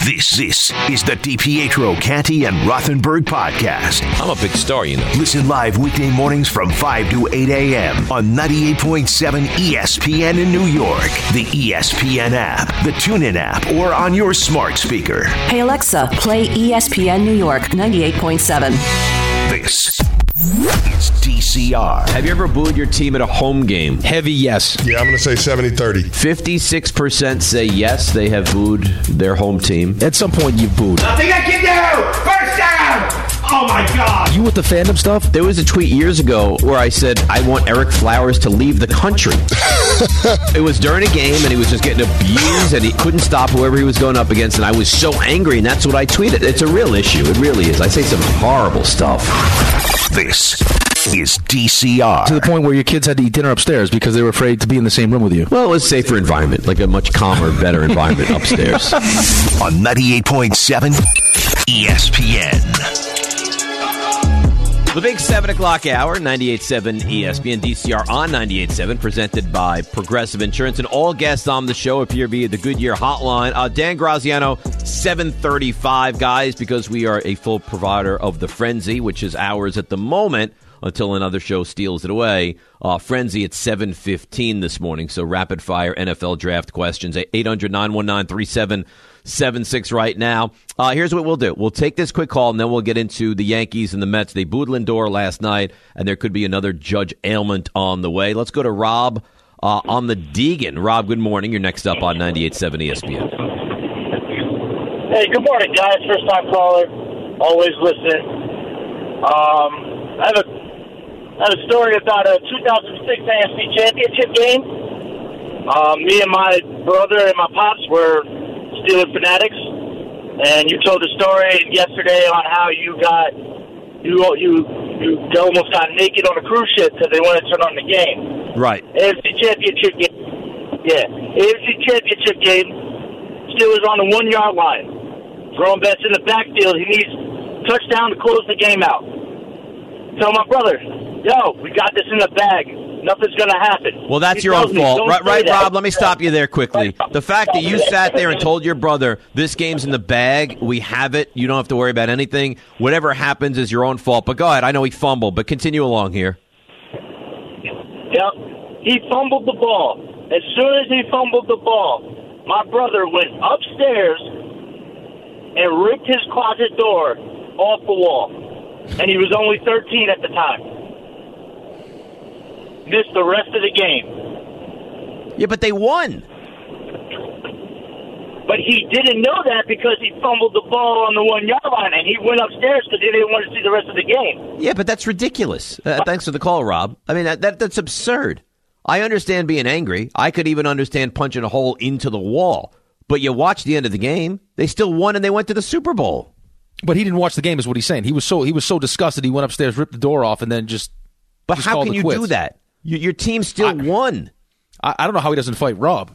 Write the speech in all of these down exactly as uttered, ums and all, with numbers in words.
This, this is the DiPietro, Canty, and Rothenberg podcast. I'm a big star, you know. Listen live weekday mornings from five to eight a.m. on ninety-eight point seven E S P N in New York, the E S P N app, the TuneIn app, or on your smart speaker. Hey, Alexa, play E S P N New York ninety-eight point seven. This is D C R. Have you ever booed your team at a home game? Heavy yes. Yeah, I'm going to say seventy thirty. fifty-six percent say yes, they have booed their home team. At some point, you've booed. Nothing I can do! First down! Oh, my God! You with the fandom stuff? There was a tweet years ago where I said, I want Eric Flowers to leave the country. It was during a game, and he was just getting abused, and he couldn't stop whoever he was going up against, and I was so angry, and that's what I tweeted. It's a real issue. It really is. I say some horrible stuff. This is D C R. To the point where your kids had to eat dinner upstairs because they were afraid to be in the same room with you. Well, it was a safer environment, like a much calmer, better environment upstairs. On ninety-eight point seven E S P N. The big seven o'clock hour, ninety-eight point seven E S P N, D C R on ninety-eight point seven, presented by Progressive Insurance. And all guests on the show appear via the Goodyear hotline. Uh, Dan Graziano, seven thirty-five, guys, because we are a full provider of the Frenzy, which is ours at the moment until another show steals it away. Uh, Frenzy at seven fifteen this morning. So rapid fire N F L draft questions at eight hundred, nine one nine, three seven seven six right now. Uh, here's what we'll do. We'll take this quick call, and then we'll get into the Yankees and the Mets. They booed Lindor last night, and there could be another Judge ailment on the way. Let's go to Rob uh, on the Deegan. Rob, good morning. You're next up on ninety-eight point seven E S P N. Hey, good morning, guys. First-time caller. Always listening. Um, I have a I have a story about a two thousand six A F C Championship game. Um, me and my brother and my pops were Steelers fanatics, and you told the story yesterday on how you got you you you almost got naked on a cruise ship because they wanted to turn on the game. Right. A F C Championship game. Yeah, A F C Championship game. Steelers on the one yard line. Throwing bets in the backfield. He needs touchdown to close the game out. Tell my brother, yo, we got this in the bag. Nothing's going to happen. Well, that's he your own me, fault. Right, right that. Rob, let me stop you there quickly. The fact that you sat there and told your brother, this game's in the bag, we have it, you don't have to worry about anything. Whatever happens is your own fault. But go ahead. I know he fumbled, but continue along here. Yep. He fumbled the ball. As soon as he fumbled the ball, my brother went upstairs and ripped his closet door off the wall. And he was only thirteen at the time. Missed the rest of the game. Yeah, but they won. But he didn't know that because he fumbled the ball on the one-yard line, and he went upstairs because he didn't want to see the rest of the game. Yeah, but that's ridiculous. Uh, thanks for the call, Rob. I mean, that, that that's absurd. I understand being angry. I could even understand punching a hole into the wall. But you watch the end of the game. They still won, and they went to the Super Bowl. But he didn't watch the game, is what he's saying. He was so he was so disgusted, he went upstairs, ripped the door off, and then just But just how can you quits. do that? You, your team still I, won. I, I don't know how he doesn't fight Rob.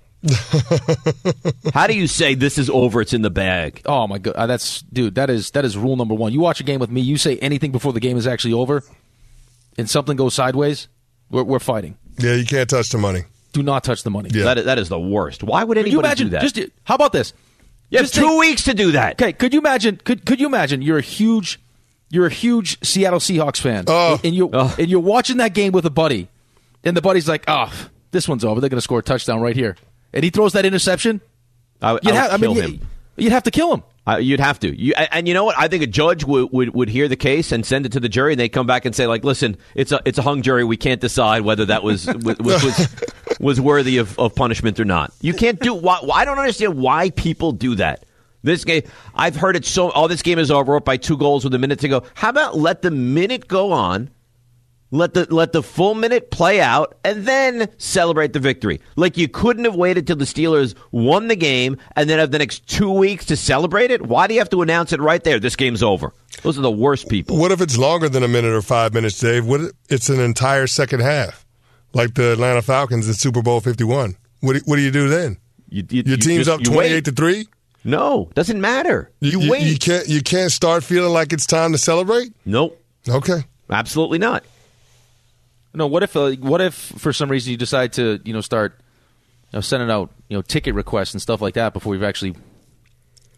How do you say this is over, it's in the bag? Oh, my God. That's, dude, that is that is rule number one. You watch a game with me, you say anything before the game is actually over, and something goes sideways, we're, we're fighting. Yeah, you can't touch the money. Do not touch the money. Yeah. That, is, that is the worst. Why would Could you anybody imagine, do that? Just, how about this? You have Just two think- weeks to do that. Okay, could you imagine? Could could you imagine? You're a huge, you're a huge Seattle Seahawks fan, Oh. and you Oh. and you're watching that game with a buddy, and the buddy's like, "Oh, this one's over. They're going to score a touchdown right here," and he throws that interception. I, You'd I have, would I kill mean, him. you- you'd have to kill him. Uh, you'd have to. You, and, and you know what? I think a judge would, would, would hear the case and send it to the jury, and they come back and say, like, listen, it's a it's a hung jury. We can't decide whether that was was, was, was worthy of, of punishment or not. You can't do. Why, I don't understand why people do that. This game, I've heard it so. Oh, this game is over up by two goals with a minute to go. How about let the minute go on? Let the let the full minute play out and then celebrate the victory. Like you couldn't have waited till the Steelers won the game and then have the next two weeks to celebrate it. Why do you have to announce it right there? This game's over. Those are the worst people. What if it's longer than a minute or five minutes, Dave? What if it's an entire second half, like the Atlanta Falcons in Super Bowl fifty-one? What do, what do you do then? You, you, Your you team's just- up you twenty-eight wait. to three. No, doesn't matter. You, you wait. You can't. You can't start feeling like it's time to celebrate. Nope. Okay. Absolutely not. No, what if uh, what if for some reason you decide to you know start you know, sending out you know ticket requests and stuff like that before you've actually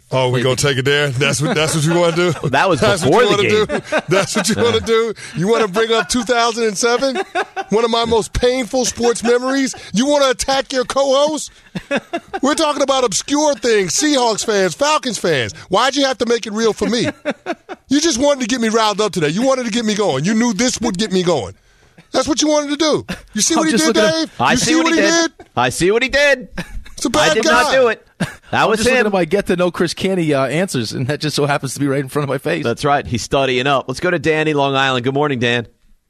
Oh, we gonna take it there? That's what that's what you want to do? That was that's before what you the wanna game. Do? That's what you want to do? You want to bring up two thousand seven? One of my most painful sports memories? You want to attack your co-host? We're talking about obscure things, Seahawks fans, Falcons fans. Why'd you have to make it real for me? You just wanted to get me riled up today. You wanted to get me going. You knew this would get me going. That's what you wanted to do. You see what I'm he just did, looking at- Dave? I you see what he did. I see what he did. It's a bad I did guy. not do it. That I'm was just looking him. at my get to know Chris Canny uh, answers, and that just so happens to be right in front of my face. That's right. He's studying up. Let's go to Danny, Long Island. Good morning, Dan.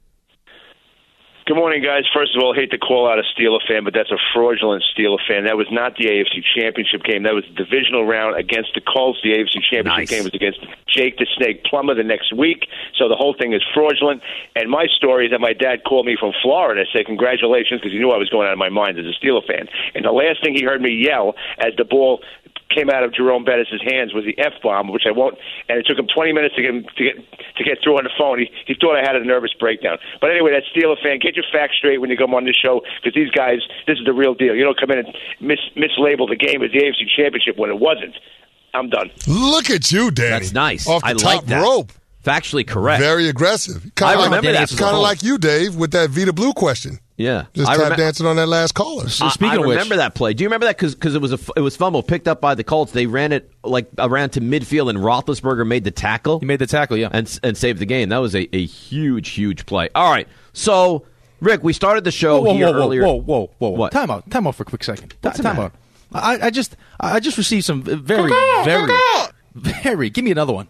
Good morning, guys. First of all, I hate to call out a Steeler fan, but that's a fraudulent Steeler fan. That was not the A F C Championship game. That was the divisional round against the Colts. The A F C Championship Nice. game was against Jake the Snake Plummer the next week. So the whole thing is fraudulent. And my story is that my dad called me from Florida and said, congratulations, because he knew I was going out of my mind as a Steeler fan. And the last thing he heard me yell as the ball came out of Jerome Bettis' hands was the F-bomb, which I won't, and it took him twenty minutes to get him, to get to get through on the phone. He, he thought I had a nervous breakdown. But anyway, that Steeler fan, get your facts straight when you come on this show, because these guys, this is the real deal. You don't come in and mis, mislabel the game as the A F C Championship when it wasn't. I'm done. Look at you, Danny. That's nice. Off the I top like that. rope. Factually correct. Very aggressive. Kinda I like, remember that. Kind of like you, Dave, with that Vita Blue question. Yeah. Just I tap remem- dancing on that last caller. So I- speaking I of which, remember that play. Do you remember that? Because it was a it was fumble picked up by the Colts. They ran it like around to midfield, and Roethlisberger made the tackle. he made the tackle, yeah. and and saved the game. That was a, a huge, huge play. All right, so Rick, we started the show whoa, whoa, here whoa, earlier. whoa, whoa, whoa, whoa! What? Time out, time out for a quick second. What's the time matter? out. I, I just, I just received some very, very, very. Give me another one.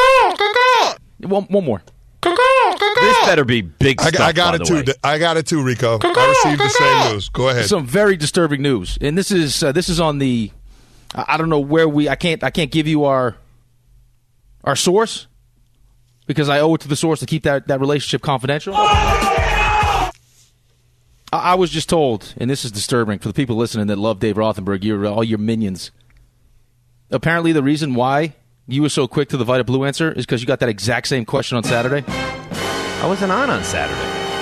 One, one more. This better be big I, stuff. I got by it the too. way. D- I got it too, Rico. I received the same news. Go ahead. Some very disturbing news, and this is uh, this is on the. I I don't know where we. I can't. I can't give you our. Our source, because I owe it to the source to keep that, that relationship confidential. I, I was just told, and this is disturbing for the people listening that love Dave Rothenberg, your all your minions. Apparently, the reason why you were so quick to the Vita Blue answer is because you got that exact same question on Saturday. I wasn't on on Saturday.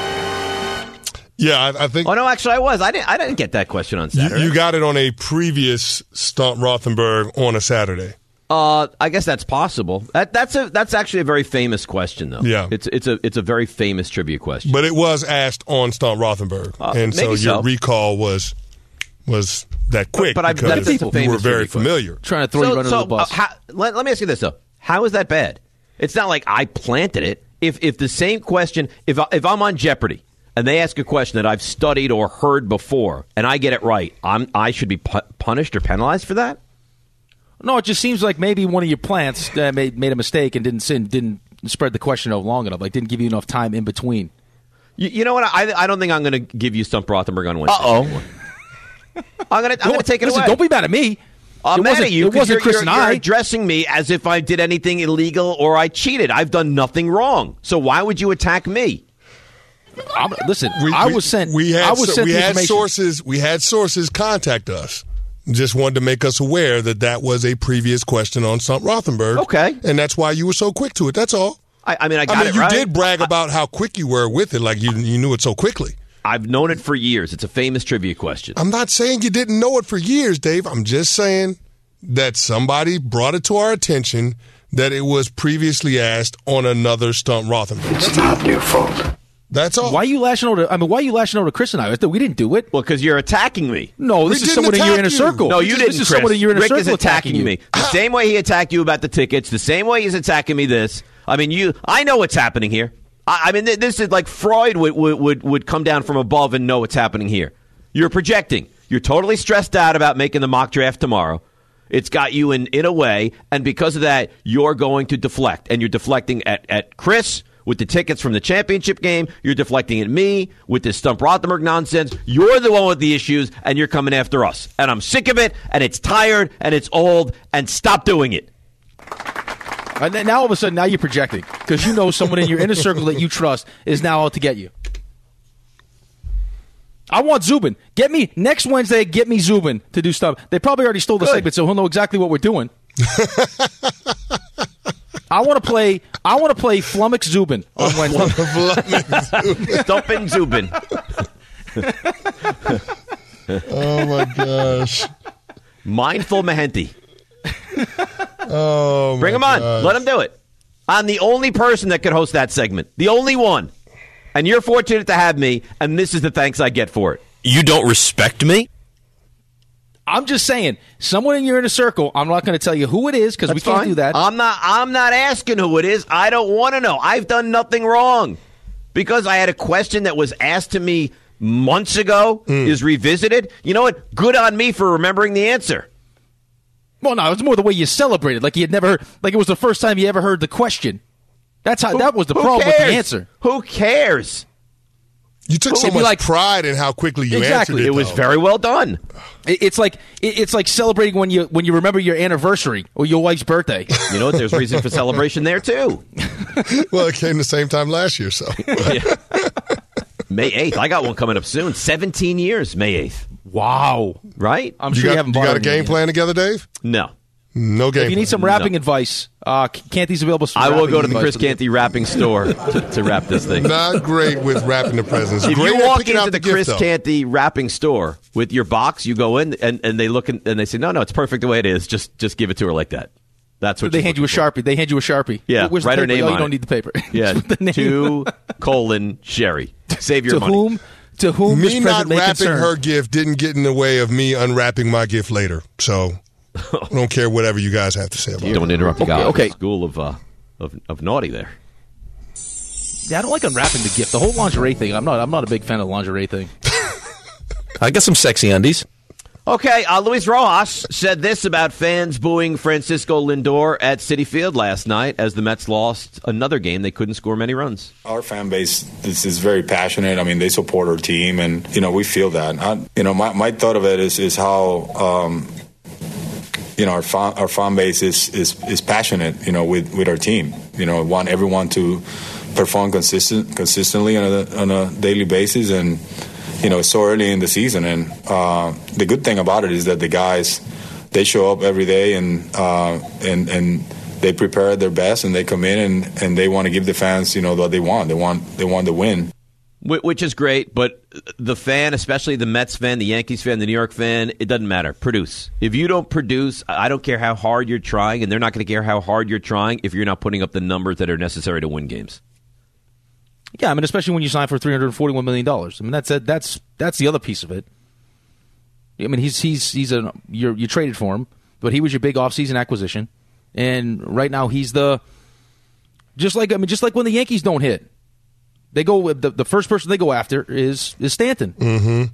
Yeah, I, I think Oh no, actually, I was. I didn't. I didn't get that question on you, Saturday. you got it on a previous Stump Rothenberg on a Saturday. Uh, I guess that's possible. That that's a that's actually a very famous question, though. Yeah. it's it's a it's a very famous trivia question. But it was asked on Stump Rothenberg, Uh, and so maybe your so. recall was was that quick but I- because that's a you famous were very trivia question. familiar. Trying to throw you under the bus. Uh, how, let, let me ask you this though: how is that bad? It's not like I planted it. If if the same question, if I, if I'm on Jeopardy and they ask a question that I've studied or heard before and I get it right, I'm I should be pu- punished or penalized for that. No, it just seems like maybe one of your plants uh, made made a mistake and didn't sin, didn't spread the question out long enough. Like didn't give you enough time in between. You, you know what? I I don't think I'm going to give you Stump Rothenberg on Wednesday. Uh-oh. anymore. I'm going to I'm going to take it Listen, away. Don't be mad at me. I'm it mad wasn't, at you It 'cause wasn't you're, Chris you're, and you're I. addressing me as if I did anything illegal or I cheated. I've done nothing wrong. So why would you attack me? I'm, listen, We, I we- was sent. We had I was so- sent we the had information. sources. We had sources contact us. Just wanted to make us aware that that was a previous question on Stump Rothenberg. Okay. And that's why you were so quick to it. That's all. I, I mean, I got I mean, it you right. did brag about how quick you were with it, like you you knew it so quickly. I've known it for years. It's a famous trivia question. I'm not saying you didn't know it for years, Dave. I'm just saying that somebody brought it to our attention that it was previously asked on another Stump Rothenberg. It's not your fault. That's all. Why are you lashing out? To, I mean, why are you lashing out to Chris and I? We didn't do it. Well, because you're attacking me. No, this We is didn't someone in your attack inner you. circle. No, you this, didn't, This is Chris. someone in your inner Rick circle is attacking you. me. The same way he attacked you about the tickets, the same way he's attacking me this. I mean, you. I know what's happening here. I, I mean, th- this is like Freud would, would, would, would come down from above and know what's happening here. You're projecting. You're totally stressed out about making the mock draft tomorrow. It's got you in, in a way, and because of that, you're going to deflect. And you're deflecting at, at Chris with the tickets from the championship game. You're deflecting at me with this Stump Rothenberg nonsense. You're the one with the issues, and you're coming after us. And I'm sick of it, and it's tired, and it's old, and stop doing it. And then now all of a sudden, now you're projecting because you know someone in your inner circle that you trust is now out to get you. I want Zubin. Get me next Wednesday. Get me Zubin to do stuff. They probably already stole the Good. segment, so he'll know exactly what we're doing. I want to play. I want to play Flummox Zubin on Wednesday. Stumpin' Zubin. Oh my gosh. Mindful Mahenti. Oh, my Bring him on. gosh. Let him do it. I'm the only person that could host that segment. The only one. And you're fortunate to have me, and this is the thanks I get for it. You don't respect me? I'm just saying, someone in your inner circle, I'm not going to tell you who it is because we That's can't fine. do that. I'm not I'm not asking who it is. I don't want to know. I've done nothing wrong. Because I had a question that was asked to me months ago Mm. is revisited. You know what? Good on me for remembering the answer. Well, no, it was more the way you celebrated, like you had never, like it was the first time you ever heard the question. That's how. Who- that was the who problem with cares? the answer. Who cares? You took so It'd be much like- pride in how quickly you Exactly. answered it. It was though. very well done. It- It's like it- it's like celebrating when you when you remember your anniversary or your wife's birthday. You know what? There's reason for celebration there, too. Well, it came the same time last year, so. May eighth. I got one coming up soon. seventeen years, May eighth. Wow, Right? I'm You sure you got, haven't you bought got a any game yet. plan together, Dave? No. No game If you need plan. some rapping No. advice, uh, Canty's available. For I will rapping go to the advice. Chris Canty wrapping store to, to wrap this thing. Not great with wrapping the presents. If Great you at walk picking into out the gift, Chris though. Canty wrapping store with your box, you go in and, and they look in, and they say, no, no, it's perfect the way it is. Just just give it to her like that. That's what They she's hand you a looking for. Sharpie. They hand you a Sharpie. Yeah, Where's write the her paper? name Oh, you on don't it. need the paper. Yeah, Just put the name. to colon Sherry. Save your to money. whom? To whom Me this not present may wrapping concern. her gift didn't get in the way of me unwrapping my gift later. So I don't care whatever you guys have to say about it. Don't interrupt the Okay, guy. okay. School of, uh, of of naughty there. Yeah, I don't like unwrapping the gift. The whole lingerie thing. I'm not. I'm not a big fan of the lingerie thing. I got some sexy undies. Okay, uh, Luis Rojas said this about fans booing Francisco Lindor at Citi Field last night as the Mets lost another game. They couldn't score many runs. Our fan base is, is very passionate. I mean, they support our team, and you know we feel that. I, you know, my, my thought of it is is how um, you know our fan, our fan base is, is is passionate. You know, with, with our team. You know, want everyone to perform consistent consistently on a on a daily basis, and you know, so early in the season. And uh, the good thing about it is that the guys, they show up every day and uh, and and they prepare their best, and they come in and, and they want to give the fans, you know, what they want. They want they want the win. Which is great, but the fan, especially the Mets fan, the Yankees fan, the New York fan, it doesn't matter. Produce. If you don't produce, I don't care how hard you're trying, and they're not going to care how hard you're trying if you're not putting up the numbers that are necessary to win games. Yeah, I mean, especially when you sign for three hundred forty-one million dollars. I mean, that's a, that's that's the other piece of it. I mean, he's he's he's a you you traded for him, but he was your big offseason acquisition, and right now he's the just like I mean, just like when the Yankees don't hit, they go the the first person they go after is is Stanton, Mm-hmm.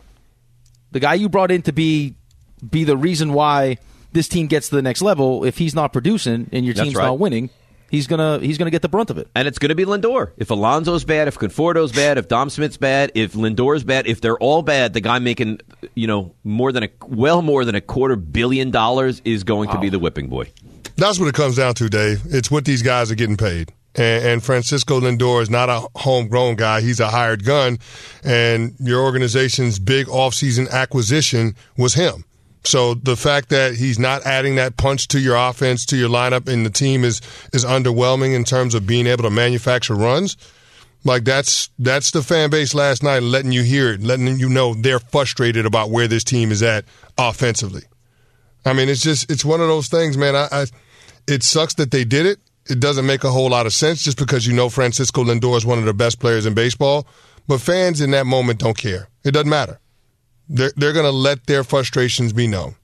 the guy you brought in to be be the reason why this team gets to the next level. If he's not producing and your That's team's right. not winning, he's gonna he's gonna get the brunt of it. And it's going to be Lindor. If Alonso's bad, if Conforto's bad, if Dom Smith's bad, if Lindor's bad, if they're all bad, the guy making, you know, more than a well more than a quarter billion dollars is going to be the whipping boy. That's what it comes down to, Dave. It's what these guys are getting paid. And, and Francisco Lindor is not a homegrown guy. He's a hired gun. And your organization's big offseason acquisition was him. So the fact that he's not adding that punch to your offense, to your lineup, and the team is is underwhelming in terms of being able to manufacture runs, like that's that's the fan base last night, letting you hear it, letting you know they're frustrated about where this team is at offensively. I mean, it's just it's one of those things, man. I, I it sucks that they did it. It doesn't make a whole lot of sense just because you know Francisco Lindor is one of the best players in baseball. But fans in that moment don't care. It doesn't matter. They're, they're going to let their frustrations be known.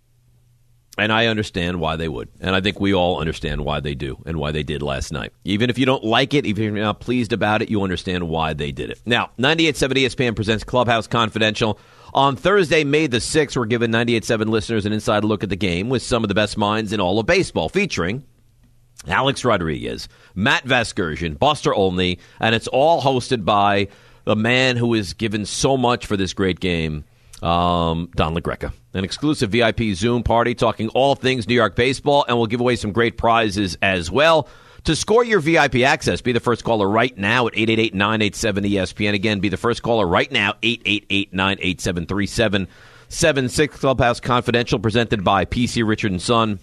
And I understand why they would. And I think we all understand why they do and why they did last night. Even if you don't like it, even if you're not pleased about it, you understand why they did it. Now, ninety-eight point seven E S P N presents Clubhouse Confidential. On Thursday, May the sixth, we're giving ninety-eight point seven listeners an inside look at the game with some of the best minds in all of baseball, featuring Alex Rodriguez, Matt Vasgersian, Buster Olney, and it's all hosted by the man who has given so much for this great game, Um, Don LaGreca. An exclusive V I P Zoom party talking all things New York baseball, and we'll give away some great prizes as well. To score your V I P access, be the first caller right now at eight eight eight, nine eight seven, E S P N. Again, be the first caller right now, eight eight eight, nine eight seven, three seven seven six. Clubhouse Confidential, presented by P C Richard and Son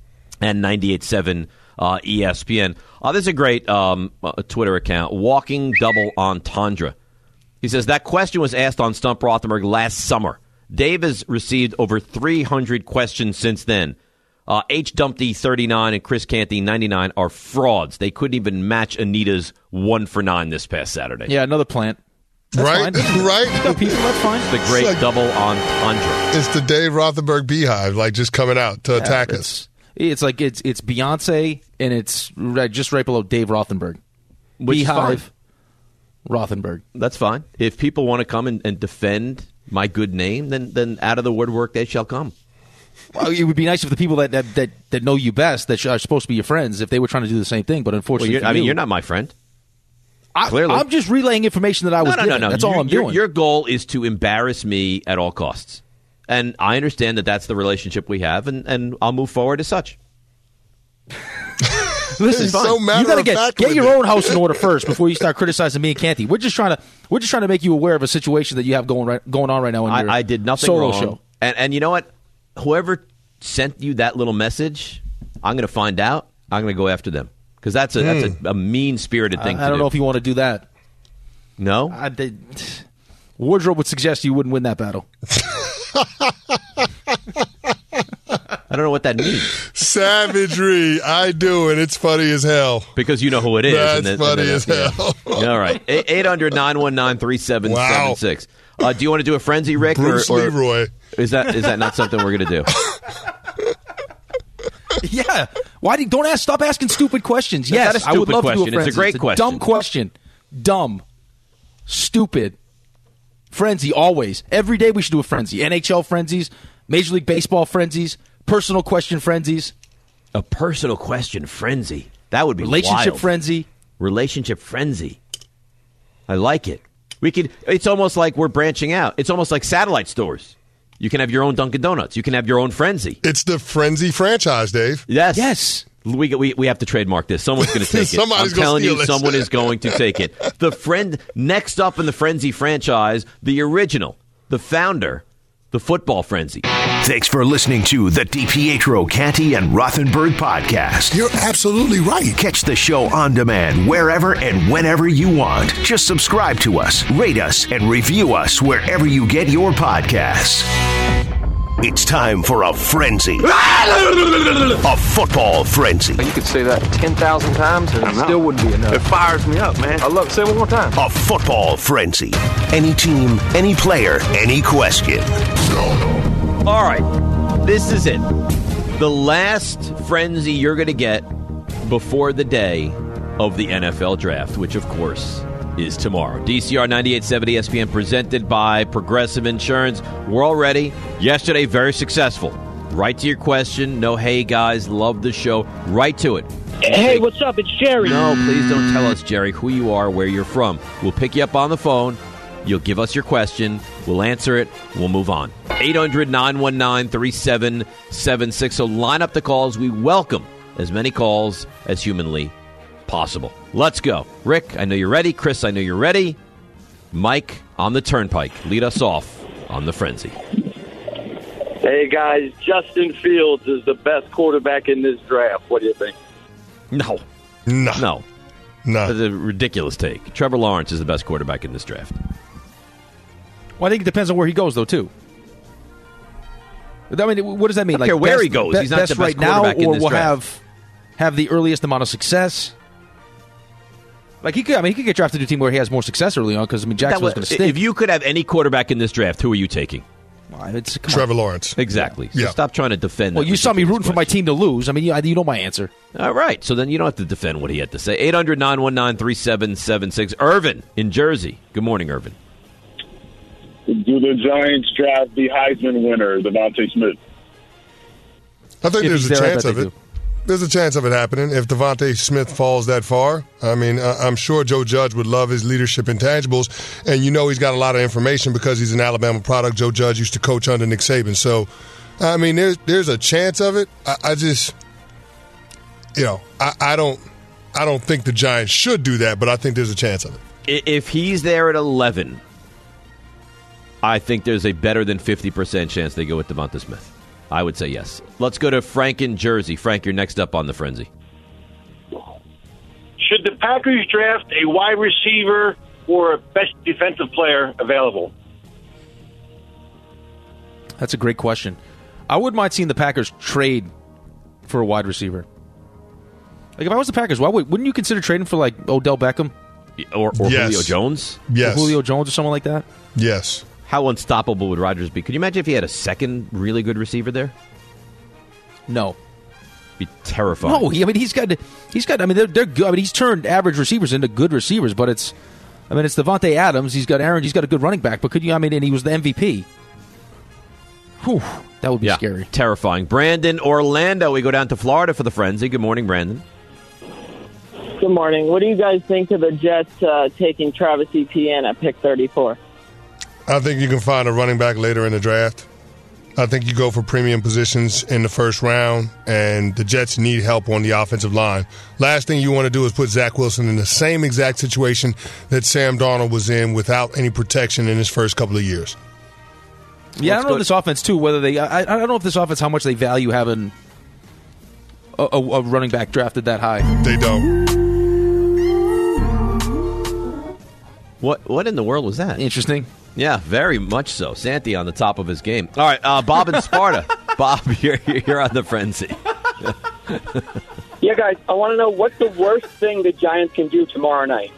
and ninety-eight point seven uh, E S P N. Uh, this is a great um, uh, Twitter account, Walking Double Entendre. He says, that question was asked on Stump Rothenberg last summer. Dave has received over three hundred questions since then. Uh, H. Dumpty thirty-nine and Chris Canty ninety-nine are frauds. They couldn't even match Anita's one for nine this past Saturday. Yeah, another plant. That's right, fine. right. Got people, that's fine. The great like, double entendre. It's the Dave Rothenberg beehive, like just coming out to Yeah, attack it's, us. It's like it's it's Beyonce and it's right, just right below Dave Rothenberg. Which is Beehive, Rothenberg. That's fine. If people want to come and, and defend my good name, then then out of the woodwork they shall come. Well, it would be nice if the people that that, that, that know you best, that are supposed to be your friends, if they were trying to do the same thing. But unfortunately, Well, for I mean, you, you're not my friend. I, Clearly. I'm just relaying information that I was no, no, given. no, no. That's Your- all I'm your, doing. Your goal is to embarrass me at all costs. And I understand that that's the relationship we have, and, and I'll move forward as such. Listen, He's so matter you gotta of get fact get with your it. own house in order first before you start criticizing me and Canty. We're just trying to we're just trying to make you aware of a situation that you have going right, going on right now in your I, I did nothing solo wrong. show. And, and you know what? Whoever sent you that little message, I'm going to find out. I'm going to go after them. Because that's a, that's a, a mean-spirited thing I, to I don't do. know if you want to do that. No? I did. Wardrobe would suggest you wouldn't win that battle. I don't know what that means. Savagery. I do, and it's funny as hell. Because you know who it is. That's and then, funny and then, as yeah. hell. All right. eight hundred nine one nine three seven seven six. Uh, do you want to do a frenzy, Rick? Bruce or, or Leroy. Is that is that not something we're going to do? Yeah. Why do you, don't ask? Stop asking stupid questions. That's Yes, not a I would stupid love question. to do a It's a frenzy. great question. Dumb question. Dumb. Stupid. Frenzy always. Every day we should do a frenzy. N H L frenzies, Major League Baseball frenzies, personal question frenzies, A personal question frenzy. That would be relationship wild. frenzy. Relationship frenzy. I like it. We could. It's almost like we're branching out. It's almost like satellite stores. You can have your own Dunkin' Donuts. You can have your own frenzy. It's the Frenzy franchise, Dave. Yes. Yes. We, we we have to trademark this. Someone's going to take it. Somebody's I'm gonna telling steal you, it. someone is going to take it. The friend next up in the Frenzy franchise, the original, the founder, the Football Frenzy. Thanks for listening to the DiPietro, Canty, and Rothenberg podcast. You're absolutely right. Catch the show on demand wherever and whenever you want. Just subscribe to us, rate us, and review us wherever you get your podcasts. It's time for a frenzy. A football frenzy. You could say that ten thousand times and it still wouldn't be enough. It fires me up, man. I love it. Say it one more time. A football frenzy. Any team, any player, any question. All right, this is it. The last frenzy you're going to get before the day of the N F L draft, which, of course, is tomorrow. D C R ninety-eight point seven E S P N presented by Progressive Insurance. We're all ready. Yesterday, very successful. Right to your question. No, hey, guys, love the show. Right to it. Hey, what's up? It's Jerry. No, please don't tell us, Jerry, who you are, where you're from. We'll pick you up on the phone. You'll give us your question. We'll answer it. We'll move on. eight hundred nine one nine three seven seven six. So line up the calls. We welcome as many calls as humanly possible. Let's go. Rick, I know you're ready. Chris, I know you're ready. Mike on the turnpike. Lead us off on the frenzy. Hey, guys, Justin Fields is the best quarterback in this draft. What do you think? No. No. No. No. That's a ridiculous take. Trevor Lawrence is the best quarterback in this draft. Well, I think it depends on where he goes, though, too. I mean, what does that mean? I don't like care where best, he goes. Be, He's not best the best right now, quarterback in or this will draft. have have the earliest amount of success. Like he could, I mean, he could get drafted to a team where he has more success early on because I mean, Jacksonville's going to stink. If you could have any quarterback in this draft, who are you taking? Well, it's, come Trevor on. Lawrence. Exactly. So Yeah. stop trying to defend. Well, that you saw me ridiculous rooting for my team to lose. I mean, you, you know my answer. All right. So then you don't have to defend what he had to say. eight hundred nine one nine three seven seven six. Irvin in Jersey. Good morning, Irvin. Do the Giants draft the Heisman winner, Devontae Smith? I think If there's he's a there, I chance bet of they it. do. There's a chance of it happening if Devontae Smith falls that far. I mean, I- I'm sure Joe Judge would love his leadership intangibles, and you know he's got a lot of information because he's an Alabama product. Joe Judge used to coach under Nick Saban, so I mean, there's there's a chance of it. I, I just, you know, I, I don't, I don't think the Giants should do that, but I think there's a chance of it. I- If he's there at eleven, I think there's a better than fifty percent chance they go with Devonta Smith. I would say yes. Let's go to Frank in Jersey. Frank, you're next up on the frenzy. Should the Packers draft a wide receiver or a best defensive player available? That's a great question. I wouldn't mind seeing the Packers trade for a wide receiver. Like if I was the Packers, why would, wouldn't you consider trading for like Odell Beckham or, or yes. Julio Jones? Yes, or Julio Jones or someone like that. Yes. How unstoppable would Rodgers be? Could you imagine if he had a second really good receiver there? No. Be terrifying. No, he, I mean he's got he's got. I mean they're they're good. I mean he's turned average receivers into good receivers, but it's. I mean it's Devontae Adams. He's got Aaron. He's got a good running back. But could you? I mean, and he was the M V P. Whew, that would be yeah, scary. Terrifying. Brandon, Orlando. We go down to Florida for the frenzy. Good morning, Brandon. Good morning. What do you guys think of the Jets uh, taking Travis Etienne at pick thirty-four? I think you can find a running back later in the draft. I think you go for premium positions in the first round, and the Jets need help on the offensive line. Last thing you want to do is put Zach Wilson in the same exact situation that Sam Darnold was in without any protection in his first couple of years. Yeah, Let's I don't know this offense, too, whether they... I, I don't know if this offense, how much they value having a, a, a running back drafted that high. They don't. What What in the world was that? Interesting. Yeah, very much so. Santi on the top of his game. All right, uh, Bob in Sparta. Bob, you're, you're on the frenzy. Yeah, guys, I want to know what's the worst thing the Giants can do tomorrow night?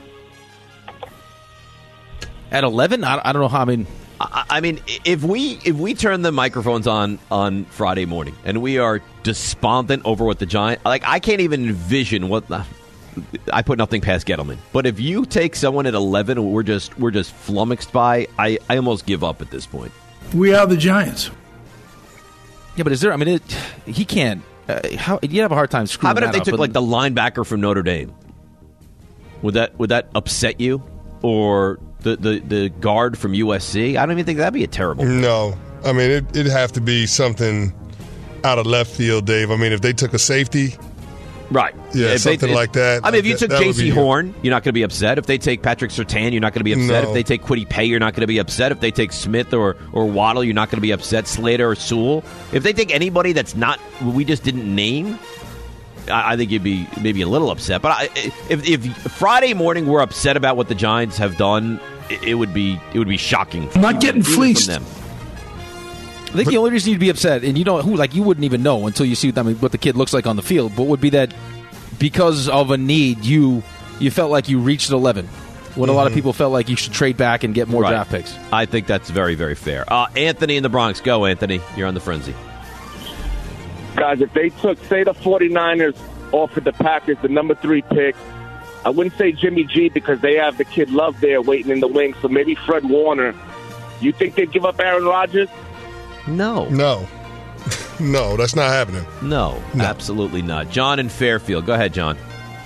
At eleven? I, I don't know how, I mean... I, I mean, if we if we turn the microphones on on Friday morning and we are despondent over what the Giants... Like, I can't even envision what... The, I put nothing past Gettleman. But if you take someone at eleven and we're just we're just flummoxed by, I, I almost give up at this point. We are the Giants. Yeah, but is there, I mean, it, he can't. Uh, how you have a hard time screwing How about if that they up, took, like, the linebacker from Notre Dame? Would that would that upset you? Or the, the, the guard from U S C? I don't even think that'd be a terrible thing. No. I mean, it, it'd have to be something out of left field, Dave. I mean, if they took a safety... Right. Yeah, if something they, like that. I mean, if you that, took that J C Horn, you're not going to be upset. If they take Patrick Surtain, you're not going to be upset. No. If they take Kwity Paye, you're not going to be upset. If they take Smith or, or Waddle, you're not going to be upset. Slater or Sewell. If they take anybody that's not, we just didn't name, I, I think you'd be maybe a little upset. But I, if, if Friday morning we're upset about what the Giants have done, it, it would be it would be shocking. I'm not getting fleeced. From them. I think the only reason you'd be upset, and you know who, like you wouldn't even know until you see I mean, what the kid looks like on the field, but would be that because of a need, you you felt like you reached eleven. When mm-hmm. a lot of people felt like you should trade back and get more right. draft picks. I think that's very, very fair. Uh, Anthony in the Bronx. Go, Anthony. You're on the frenzy. Guys, if they took, say, the 49ers offered the Packers the number three pick, I wouldn't say Jimmy G because they have the kid Love there waiting in the wings, so maybe Fred Warner. You think they'd give up Aaron Rodgers? No. No. No, that's not happening. No, no, absolutely not. John in Fairfield. Go ahead, John.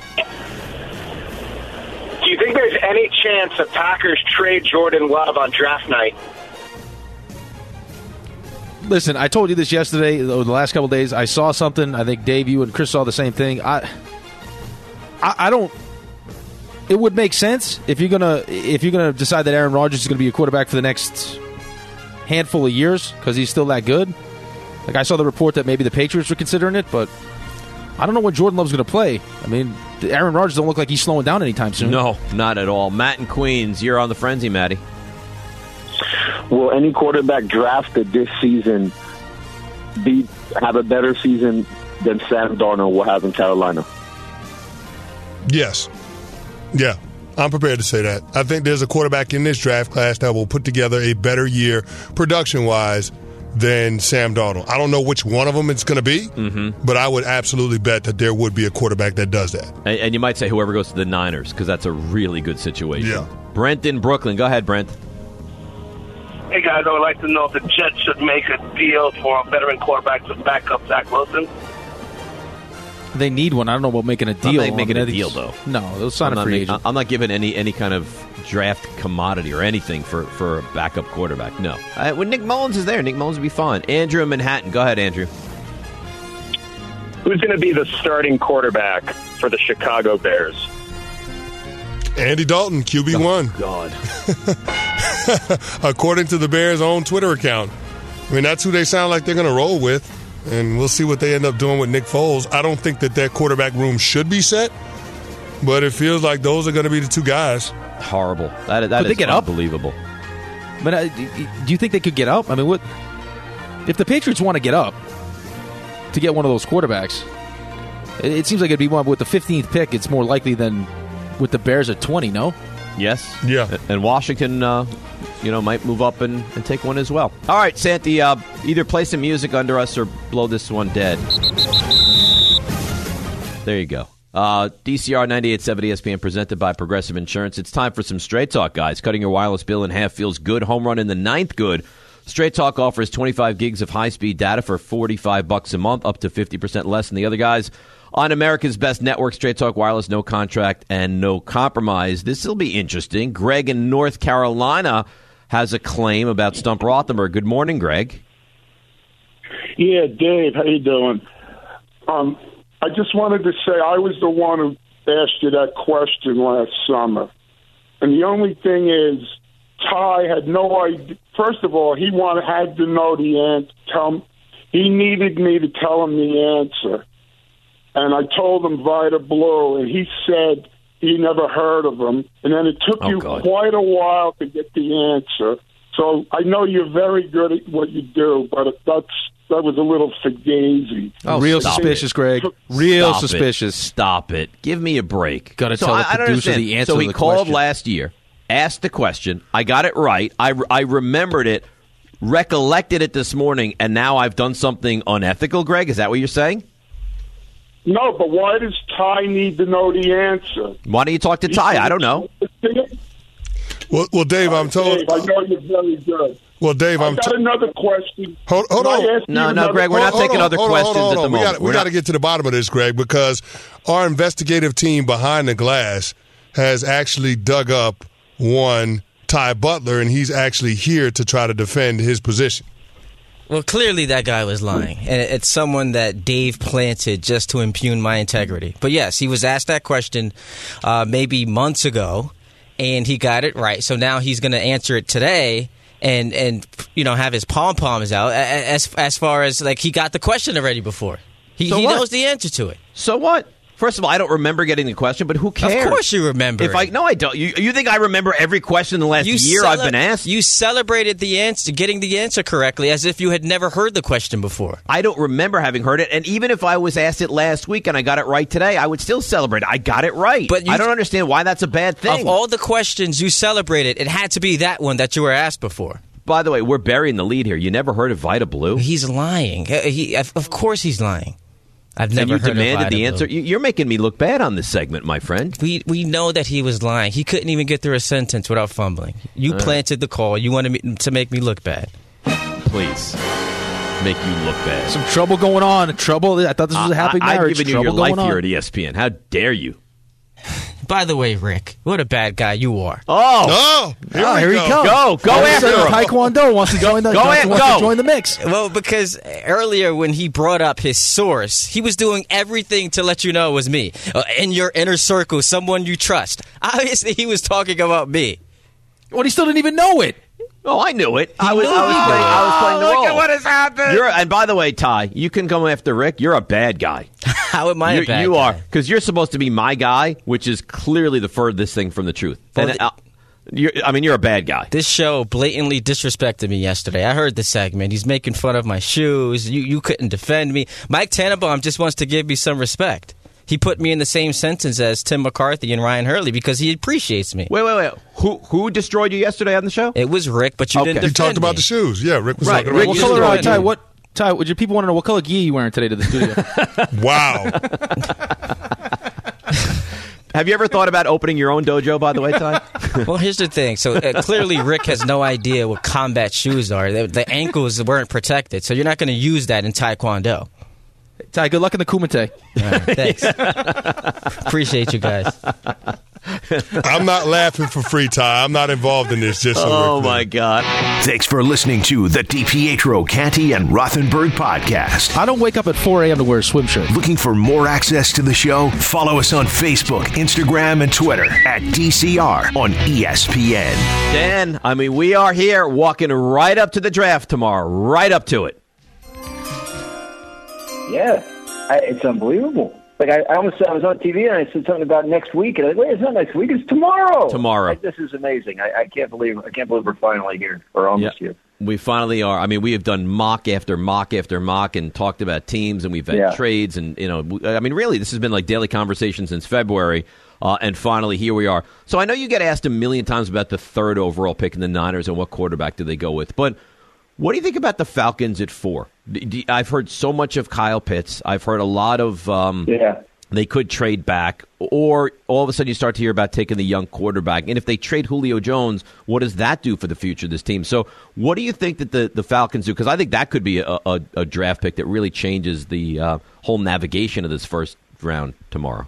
Do you think there's any chance the Packers trade Jordan Love on draft night? Listen, I told you this yesterday, the last couple of days. I saw something. I think, Dave, you and Chris saw the same thing. I I, I don't... It would make sense if you're gonna if you're gonna decide that Aaron Rodgers is going to be a quarterback for the next handful of years because he's still that good. Like, I saw the report that maybe the Patriots were considering it, but I don't know when Jordan Love's going to play. I mean, Aaron Rodgers don't look like he's slowing down anytime soon. No, not at all. Matt in Queens, you're on the frenzy, Matty. Will any quarterback drafted this season be have a better season than Sam Darnold will have in Carolina? Yes. Yeah. I'm prepared to say that. I think there's a quarterback in this draft class that will put together a better year production-wise than Sam Darnold. I don't know which one of them it's going to be, mm-hmm. but I would absolutely bet that there would be a quarterback that does that. And, and you might say whoever goes to the Niners, because that's a really good situation. Yeah. Brent in Brooklyn. Go ahead, Brent. Hey, guys, I would like to know if the Jets should make a deal for a veteran quarterback to back up Zach Wilson. They need one. I don't know about making a deal. I'm not making I mean, a deal, though. No, they'll sign I'm a free not, agent. I'm not giving any any kind of draft commodity or anything for, for a backup quarterback. No. Uh, when Nick Mullins is there, Nick Mullins would be fine. Andrew in Manhattan. Go ahead, Andrew. Who's going to be the starting quarterback for the Chicago Bears? Andy Dalton, Q B one. Oh, God. According to the Bears' own Twitter account. I mean, that's who they sound like they're going to roll with. And we'll see what they end up doing with Nick Foles. I don't think that that quarterback room should be set, but it feels like those are going to be the two guys. Horrible. That, that Could is they get unbelievable. Up? But uh, do you think they could get up? I mean, what if the Patriots want to get up? to get one of those quarterbacks. It, it seems like it'd be one with the fifteenth pick. It's more likely than with the Bears at twenty. No. Yes. Yeah. And Washington, uh, you know, might move up and, and take one as well. All right, Santi, uh, either play some music under us or blow this one dead. There you go. Uh, D C R ninety-eight point seven E S P N presented by Progressive Insurance. It's time for some Straight Talk, guys. Cutting your wireless bill in half feels good. Home run in the ninth good. Straight Talk offers twenty-five gigs of high-speed data for forty-five bucks a month, up to fifty percent less than the other guys. On America's best network, Straight Talk Wireless, no contract and no compromise. This will be interesting. Greg in North Carolina has a claim about Stump Rothenberg. Good morning, Greg. Yeah, Dave, how you doing? Um, I just wanted to say I was the one who asked you that question last summer. And the only thing is, Ty had no idea. First of all, he wanted had to know the answer. Tell, he needed me to tell him the answer. And I told him Vita Blue, and he said he never heard of them. And then it took Oh, you God. quite a while to get the answer. So I know you're very good at what you do, but that's that was a little fugazi. Oh, real stop suspicious, it. Greg. Real Stop it. suspicious. Stop it. Give me a break. Gotta So tell the I- I don't producer understand. the answer So to he the called question. last year, asked the question. I got it right. I, I remembered it, recollected it this morning, and now I've done something unethical, Greg? Is that what you're saying? No, but why does Ty need to know the answer? Why don't you talk to Ty? I don't know. Well, well, Dave, I'm told. Dave, I know you're very good. Well, Dave, I I'm. got T- another question. Hold, hold Can I on. ask you No, no, another- Greg, we're not Hold taking on, other hold on, questions hold on, at the hold on. We moment. got we We're got not- to get to the bottom of this, Greg, because our investigative team behind the glass has actually dug up one Ty Butler, and he's actually here to try to defend his position. Well, clearly that guy was lying, and it's someone that Dave planted just to impugn my integrity. But yes, he was asked that question uh, maybe months ago, and he got it right. So now he's going to answer it today, and and you know have his pom poms out as as far as like he got the question already before. He, So he what? knows the answer to it. So what? First of all, I don't remember getting the question, but who cares? Of course you remember. If I no, I don't. You, you think I remember every question in the last You year I've cele- been asked? You celebrated the answer, getting the answer correctly, as if you had never heard the question before. I don't remember having heard it, and even if I was asked it last week and I got it right today, I would still celebrate. I got it right. But you- I don't understand why that's a bad thing. Of all the questions you celebrated, it had to be that one that you were asked before. By the way, we're burying the lead here. You never heard of Vita Blue? He's lying. Uh, He, of course he's lying. I've never and you heard demanded of the Vita answer. Blue. You- You're making me look bad on this segment, my friend. We we know that he was lying. He couldn't even get through a sentence without fumbling. You All right. planted the call. You wanted me to make me look bad. Please make you look bad. Some trouble going on. Trouble. I thought this was a happy I, marriage. I've given you trouble your life going here on. at E S P N. How dare you? By the way, Rick, what a bad guy you are. Oh, Oh, here, Oh, we here he go. comes. Go, go All of a after sudden, him. Taekwondo wants to join the go wants at- wants go. to join the mix. Well, because earlier when he brought up his source, he was doing everything to let you know it was me. Uh, in your inner circle, someone you trust. Obviously, he was talking about me. Well, he still didn't even know it. Oh, I knew it. I was, knew I was it. playing. I was playing the Oh, role. look at what has happened. You're, and by the way, Ty, you can come after Rick. You're a bad guy. How am I You're- a bad you guy? are because you're supposed to be my guy, which is clearly the furthest thing from the truth. Well, and, uh, you're, I mean, you're a bad guy. This show blatantly disrespected me yesterday. I heard the segment. He's making fun of my shoes. You you couldn't defend me. Mike Tannenbaum just wants to give me some respect. He put me in the same sentence as Tim McCarthy and Ryan Hurley because he appreciates me. Wait, wait, wait. Who who destroyed you yesterday on the show? It was Rick, but you Okay. didn't He defend talked about me. the shoes. Yeah, Rick was Right, talking Rick, about What you the color? just Uh, go Ty, ahead. what? Ty, would your people want to know what color gi you wearing today to the studio? shoes. Wow. Have you ever thought about opening your own dojo? By the way, Ty. Well, here's the thing. So uh, clearly, Rick has no idea what combat shoes are. The, the ankles weren't protected, so you're not going to use that in Taekwondo. Ty, good luck in the Kumite. All right, thanks. Appreciate you guys. I'm not laughing for free, Ty. I'm not involved in this. Just so Oh we're my clear. God. Thanks for listening to the DiPietro, Canty, and Rothenberg podcast. I don't wake up at four a.m. to wear a swim shirt. Looking for more access to the show? Follow us on Facebook, Instagram, and Twitter at D C R on E S P N. Dan, I mean, we are here walking right up to the draft tomorrow, right up to it. Yeah, I, it's unbelievable. Like I, I almost I was on T V and I said something about next week, and I was like, wait, it's not next week, it's tomorrow. Tomorrow. Like, this is amazing. I, I can't believe I can't believe we're finally here, or almost Yeah. here. We finally are. I mean, we have done mock after mock after mock and talked about teams, and we've had Yeah. trades, and you know, I mean, really, this has been like daily conversation since February, uh, and finally here we are. So I know you get asked a million times about the third overall pick in the Niners and what quarterback do they go with, but what do you think about the Falcons at four? I've heard so much of Kyle Pitts. I've heard a lot of um, yeah. They could trade back, or all of a sudden you start to hear about taking the young quarterback. And if they trade Julio Jones, what does that do for the future of this team? So what do you think that the, the Falcons do? Because I think that could be a, a, a draft pick that really changes the uh, whole navigation of this first round tomorrow.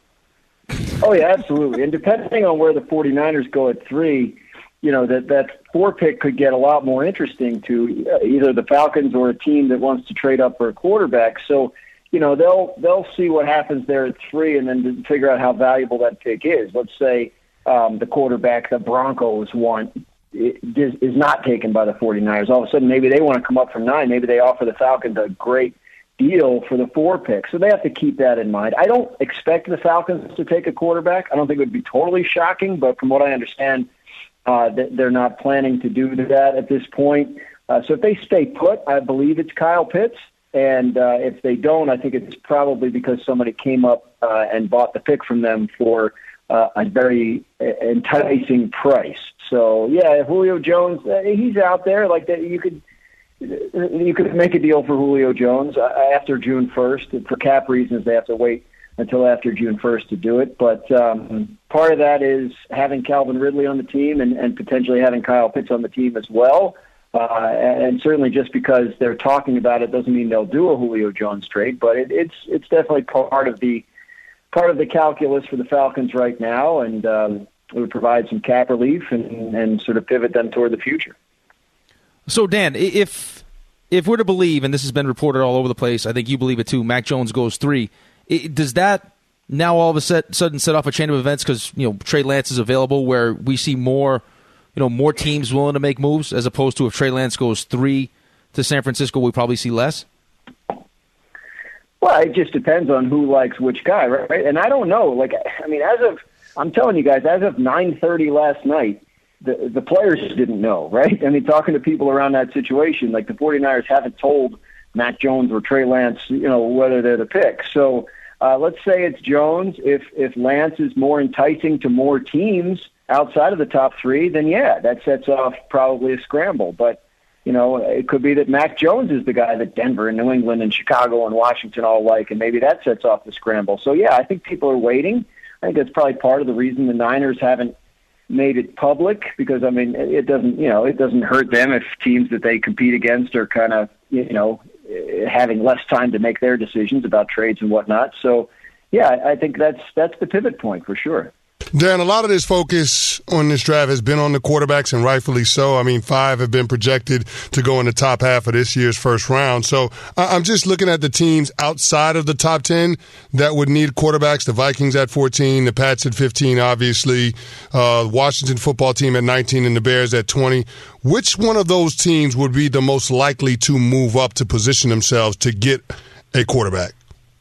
Oh, yeah, absolutely. And depending on where the 49ers go at three, you know, that, that four pick could get a lot more interesting to either the Falcons or a team that wants to trade up for a quarterback. So, you know, they'll they'll see what happens there at three and then figure out how valuable that pick is. Let's say um, the quarterback the Broncos want is not taken by the 49ers. All of a sudden, maybe they want to come up from nine. Maybe they offer the Falcons a great deal for the four pick. So they have to keep that in mind. I don't expect the Falcons to take a quarterback. I don't think it would be totally shocking, but from what I understand, uh, they're not planning to do that at this point. Uh, so if they stay put, I believe it's Kyle Pitts. And uh, if they don't, I think it's probably because somebody came up uh, and bought the pick from them for uh, a very enticing price. So, yeah, Julio Jones, uh, he's out there. Like that, you could you could make a deal for Julio Jones uh, after June first. For cap reasons, they have to wait until after June first to do it. But um, part of that is having Calvin Ridley on the team and, and potentially having Kyle Pitts on the team as well. Uh, and certainly just because they're talking about it doesn't mean they'll do a Julio Jones trade, but it, it's it's definitely part of the part of the calculus for the Falcons right now, and um, it would provide some cap relief and, and sort of pivot them toward the future. So, Dan, if if we're to believe, and this has been reported all over the place, I think you believe it too, Mac Jones goes three, it, does that now all of a sudden set off a chain of events because, you know, Trey Lance is available where we see more You know, more teams willing to make moves as opposed to if Trey Lance goes three to San Francisco, we probably see less? Well, it just depends on who likes which guy, right? And I don't know. Like, I mean, as of, I'm telling you guys, as of nine thirty last night, the the players didn't know, right? I mean, talking to people around that situation, like the 49ers haven't told Mac Jones or Trey Lance, you know, whether they're the pick. So uh, let's say it's Jones. If if Lance is more enticing to more teams outside of the top three, then yeah, that sets off probably a scramble. But, you know, it could be that Mac Jones is the guy that Denver and New England and Chicago and Washington all like, and maybe that sets off the scramble. So, yeah, I think people are waiting. I think that's probably part of the reason the Niners haven't made it public because, I mean, it doesn't, you know, it doesn't hurt them if teams that they compete against are kind of, you know, having less time to make their decisions about trades and whatnot. So, yeah, I think that's that's the pivot point for sure. Dan, a lot of this focus on this draft has been on the quarterbacks, and rightfully so. I mean, five have been projected to go in the top half of this year's first round. So I'm just looking at the teams outside of the top ten that would need quarterbacks. The Vikings at fourteen, the Pats at fifteen, obviously, uh, Washington football team at nineteen, and the Bears at twenty. Which one of those teams would be the most likely to move up to position themselves to get a quarterback?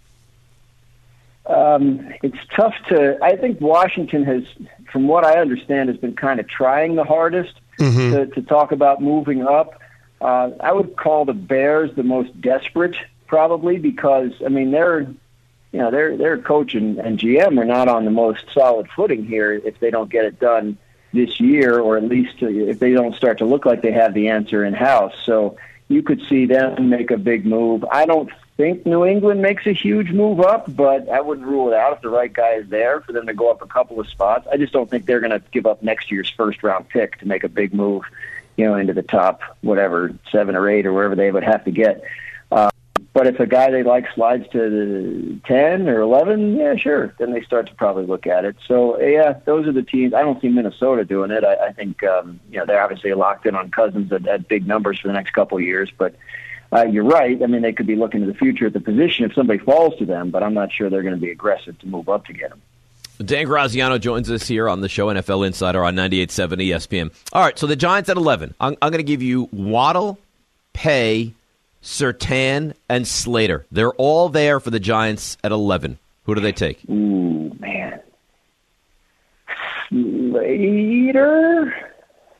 Um, it's tough to – I think Washington has, from what I understand, has been kind of trying the hardest mm-hmm. to, to talk about moving up. Uh, I would call the Bears the most desperate probably because, I mean, they're, you know, their their coach and, and G M are not on the most solid footing here if they don't get it done this year, or at least if they don't start to look like they have the answer in-house. So you could see them make a big move. I don't think New England makes a huge move up, but I wouldn't rule it out if the right guy is there for them to go up a couple of spots. I just don't think they're going to give up next year's first-round pick to make a big move, you know, into the top, whatever, seven or eight or wherever they would have to get. Uh, but if a guy they like slides to the ten or eleven, yeah, sure, then they start to probably look at it. So, yeah, those are the teams. I don't see Minnesota doing it. I, I think, um, you know, they're obviously locked in on Cousins at, at big numbers for the next couple of years, but Uh, you're right. I mean, they could be looking to the future at the position if somebody falls to them, but I'm not sure they're going to be aggressive to move up to get them. Dan Graziano joins us here on the show, N F L Insider on ninety-eight point seven E S P N. All right, so the Giants at eleven. I'm, I'm going to give you Waddle, Pay, Surtain, and Slater. They're all there for the Giants at eleven. Who do they take? Ooh, man. Slater?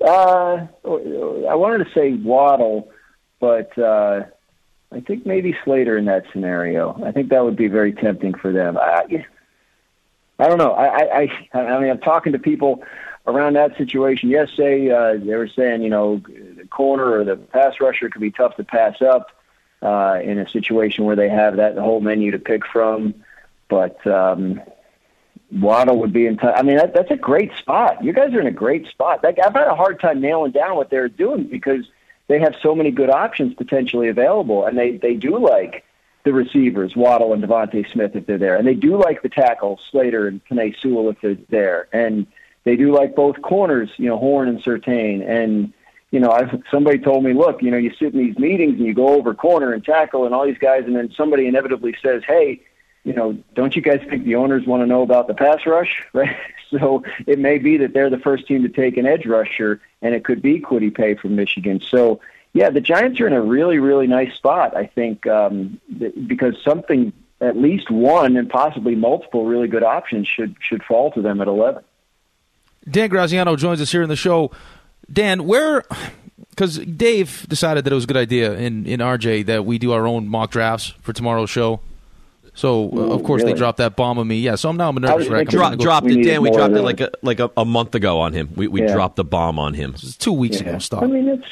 Uh, I wanted to say Waddle, but uh, I think maybe Slater in that scenario. I think that would be very tempting for them. I, I don't know. I, I, I mean, I'm talking to people around that situation. Yesterday, uh, they were saying, you know, the corner or the pass rusher could be tough to pass up uh, in a situation where they have that whole menu to pick from. But um, Waddle would be in touch. I mean, that, that's a great spot. You guys are in a great spot. That, I've had a hard time nailing down what they're doing because they have so many good options potentially available, and they, they do like the receivers, Waddle and Devontae Smith, if they're there. And they do like the tackles, Slater and Penei Sewell, if they're there. And they do like both corners, you know, Horn and Surtain. And, you know, I've, somebody told me, look, you know, you sit in these meetings and you go over corner and tackle and all these guys, and then somebody inevitably says, hey, you know, don't you guys think the owners want to know about the pass rush? Right? So it may be that they're the first team to take an edge rusher, and it could be Kwity Paye from Michigan. So, yeah, the Giants are in a really, really nice spot, I think, um, because something, at least one and possibly multiple really good options should should fall to them at eleven. Dan Graziano joins us here in the show. Dan, where – because Dave decided that it was a good idea in, in R J that we do our own mock drafts for tomorrow's show. So, uh, of course, really? they dropped that bomb on me. Yeah, so I'm now I'm a nervous wreck. Dro- dropped it, Dan. We dropped it like a like a, a month ago on him. We we Yeah. dropped the bomb on him. It was two weeks Yeah. ago. Stop. I mean, it's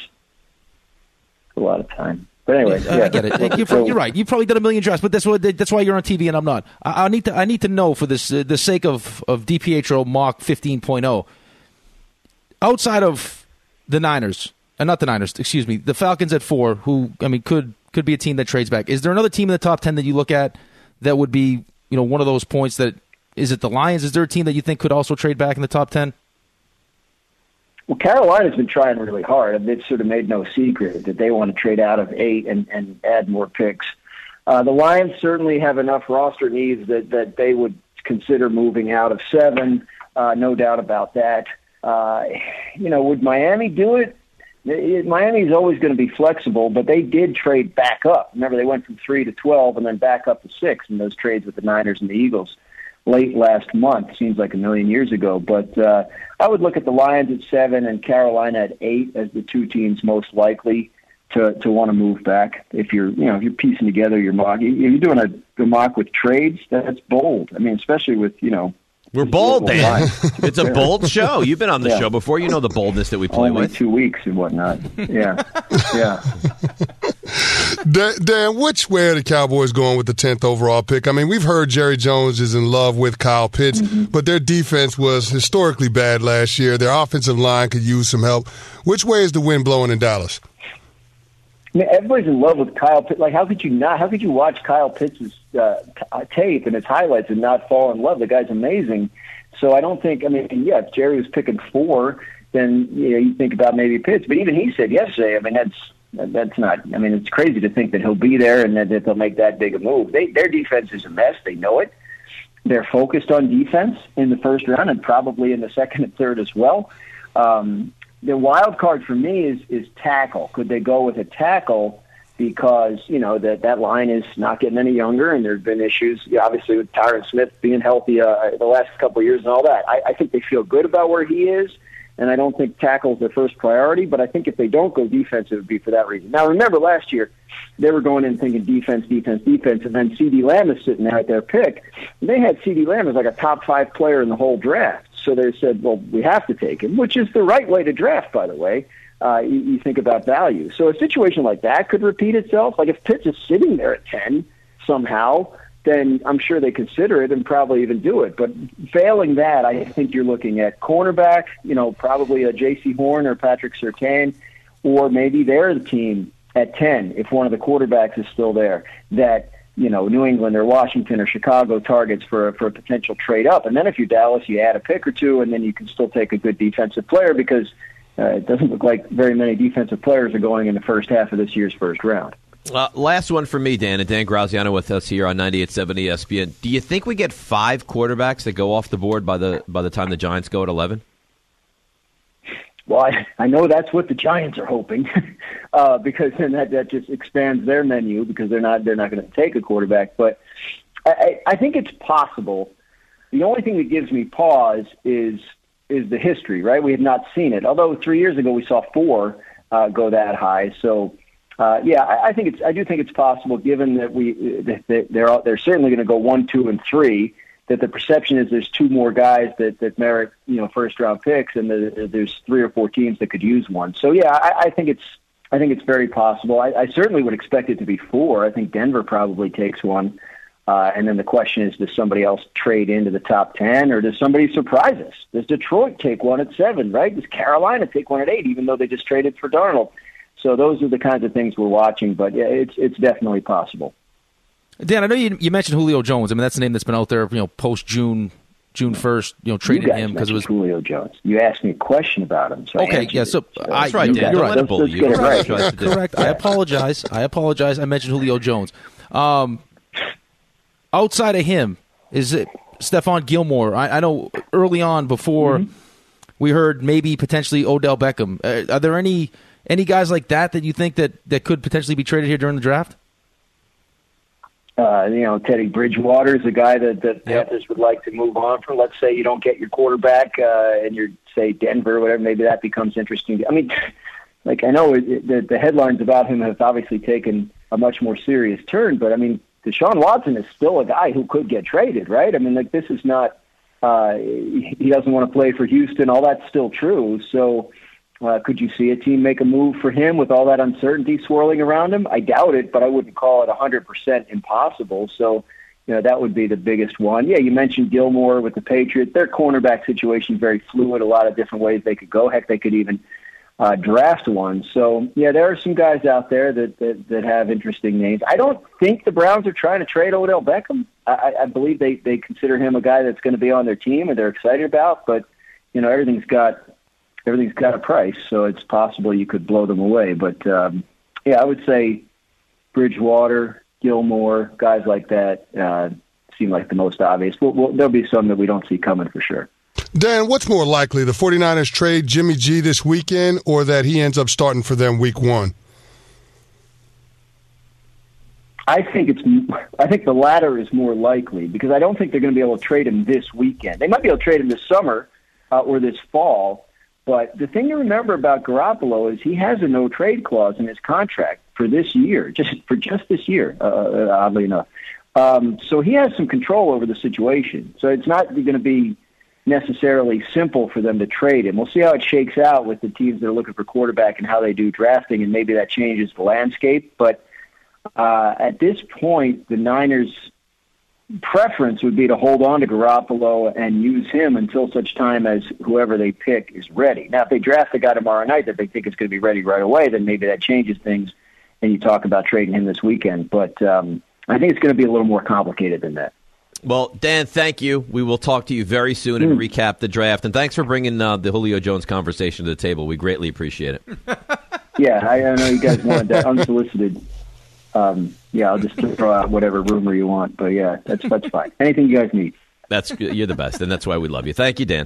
a lot of time. But anyway, Uh, yeah. I get it. You're, So- you're right. You've probably done a million drafts, but that's what that's why you're on T V and I'm not. I, I need to I need to know for this uh, the sake of of DiPietro mock fifteen point oh. Outside of the Niners, uh, not the Niners, excuse me, the Falcons at four, who I mean could could be a team that trades back. Is there another team in the top ten that you look at that would be, you know, one of those points that is it the Lions? Is there a team that you think could also trade back in the top ten? Well, Carolina's been trying really hard, and they've sort of made no secret that they want to trade out of eight and, and add more picks. Uh, the Lions certainly have enough roster needs that, that they would consider moving out of seven, uh, no doubt about that. Uh, you know, would Miami do it? It- Miami's always going to be flexible, but they did trade back up. Remember, they went from three to twelve and then back up to six in those trades with the Niners and the Eagles late last month. Seems like a million years ago. But uh, I would look at the Lions at seven and Carolina at eight as the two teams most likely to, to want to move back. If you're, you know, if you're piecing together your mock, if you're doing a, a mock with trades, that's bold. I mean, especially with, you know, We're bold, Dan. It's a bold show. You've been on the Yeah. show before. You know the boldness that we play only with. two weeks and whatnot. Yeah, yeah. Dan, Dan, which way are the Cowboys going with the tenth overall pick? I mean, we've heard Jerry Jones is in love with Kyle Pitts, Mm-hmm. but their defense was historically bad last year. Their offensive line could use some help. Which way is the wind blowing in Dallas? I mean, everybody's in love with Kyle Pitts. Like, how could you not? How could you watch Kyle Pitts' uh, t- tape and his highlights and not fall in love? The guy's amazing. So I don't think. I mean, yeah, if Jerry was picking four, then you know you think about maybe Pitts. But even he said yesterday, I mean, that's that's not. I mean, it's crazy to think that he'll be there and that, that they'll make that big a move. They, their defense is a mess. They know it. They're focused on defense in the first round and probably in the second and third as well. Um, the wild card for me is is tackle. Could they go with a tackle? Because, you know, that, that line is not getting any younger, and there have been issues, yeah, obviously, with Tyron Smith being healthy uh, the last couple of years and all that. I, I think they feel good about where he is, and I don't think tackle is their first priority, but I think if they don't go defense, it would be for that reason. Now, remember, last year, they were going in thinking defense, defense, defense, and then CeeDee Lamb is sitting there at their pick. They had CeeDee Lamb as like a top five player in the whole draft, so they said, well, we have to take him, which is the right way to draft, by the way. Uh, you, you think about value. So a situation like that could repeat itself. Like if Pitts is sitting there at ten somehow, then I'm sure they consider it and probably even do it. But failing that, I think you're looking at cornerback, you know, probably a J C Horn or Patrick Surtain, or maybe they're the team at ten if one of the quarterbacks is still there that, you know, New England or Washington or Chicago targets for a, for a potential trade up. And then if you're Dallas, you add a pick or two, and then you can still take a good defensive player because Uh, it doesn't look like very many defensive players are going in the first half of this year's first round. Uh, last one for me, Dan, and Dan Graziano with us here on ninety-eight point seven E S P N. Do you think we get five quarterbacks that go off the board by the by the time the Giants go at eleven? Well, I, I know that's what the Giants are hoping, uh, because then that, that just expands their menu because they're not they're not going to take a quarterback. But I, I think it's possible. The only thing that gives me pause is is the history, right? We have not seen it. Although three years ago we saw four uh, go that high. So, uh, yeah, I, I think it's. I do think it's possible, given that we that, that they're they're certainly going to go one, two, and three. That the perception is there's two more guys that, that merit, you know, first round picks, and the, there's three or four teams that could use one. So, yeah, I, I think it's. I think it's very possible. I, I certainly would expect it to be four. I think Denver probably takes one. Uh, and then the question is, does somebody else trade into the top ten, or does somebody surprise us? Does Detroit take one at seven, right? Does Carolina take one at eight, even though they just traded for Darnold? So those are the kinds of things we're watching. But, yeah, it's it's definitely possible. Dan, I know you you mentioned Julio Jones. I mean, that's the name that's been out there, you know, post-June June first, you know, trading you guys him because it was Julio Jones. You asked me a question about him. So okay, yeah, so, so I, right, you're, you're right. Let's, let's get it right. Correct. I apologize. I apologize. I mentioned Julio Jones. Um, outside of him, is it Stephon Gilmore? I, I know early on before mm-hmm. we heard maybe potentially Odell Beckham. Uh, are there any any guys like that that you think that, that could potentially be traded here during the draft? Uh, you know, Teddy Bridgewater is a guy that the Panthers would like to move on from. Let's say you don't get your quarterback uh, and you're, say, Denver or whatever, maybe that becomes interesting. I mean, like, I know it, it, the, the headlines about him have obviously taken a much more serious turn, but, I mean, Deshaun Watson is still a guy who could get traded, right? I mean, like, this is not uh, – he doesn't want to play for Houston. All that's still true. So uh, could you see a team make a move for him with all that uncertainty swirling around him? I doubt it, but I wouldn't call it one hundred percent impossible. So, you know, that would be the biggest one. Yeah, you mentioned Gilmore with the Patriots. Their cornerback situation is very fluid, a lot of different ways they could go. Heck, they could even uh, draft one. So, yeah, there are some guys out there that, that, that have interesting names. I don't think the Browns are trying to trade Odell Beckham. I, I believe they, they consider him a guy that's going to be on their team and they're excited about, but, you know, everything's got everything's got a price, so it's possible you could blow them away. But, um, yeah, I would say Bridgewater, Gilmore, guys like that uh, seem like the most obvious. We'll, we'll, there'll be some that we don't see coming for sure. Dan, what's more likely, the 49ers trade Jimmy G this weekend or that he ends up starting for them week one? I think it's. I think the latter is more likely because I don't think they're going to be able to trade him this weekend. They might be able to trade him this summer uh, or this fall. But the thing to remember about Garoppolo is he has a no-trade clause in his contract for this year, just for just this year, uh, oddly enough. Um, so he has some control over the situation. So it's not going to be necessarily simple for them to trade him. We'll see how it shakes out with the teams that are looking for quarterback and how they do drafting, and maybe that changes the landscape. But uh, at this point, the Niners' preference would be to hold on to Garoppolo and use him until such time as whoever they pick is ready. Now, if they draft a guy tomorrow night that they think is going to be ready right away, then maybe that changes things, and you talk about trading him this weekend. But um, I think it's going to be a little more complicated than that. Well, Dan, thank you. We will talk to you very soon and mm. recap the draft. And thanks for bringing uh, the Julio Jones conversation to the table. We greatly appreciate it. Yeah, I, I know you guys wanted that unsolicited. Um, yeah, I'll just throw out whatever rumor you want. But, yeah, that's that's fine. Anything you guys need. That's You're the best, and that's why we love you. Thank you, Dan.